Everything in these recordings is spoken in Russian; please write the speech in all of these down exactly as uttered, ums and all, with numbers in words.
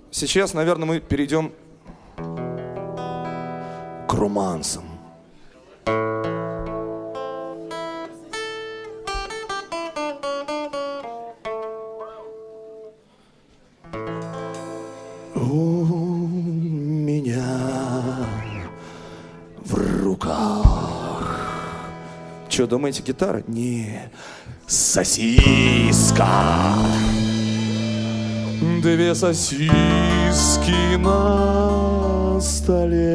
Сейчас, наверное, мы перейдем к романсам. У меня в руках. Че, думаете, гитара? Не, сосиска. Две сосиски на столе,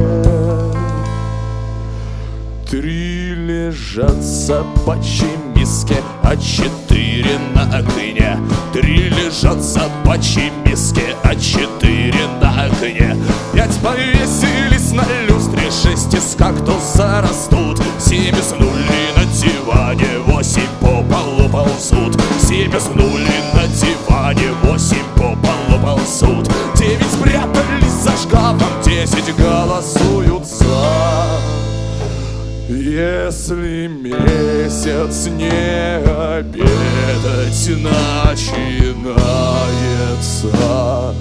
три лежат в собачьей миске, а четыре на окне. Три лежат в собачьей миске, а четыре на окне. Пять повесились на люстре, шесть из кактуса растут, семь уснули на диване, восемь по полу ползут. Семь уснули на диване, восемь по полу ползут. Девять спрятались за шкафом, десять голосуют за. Если месяц не обедать начинается,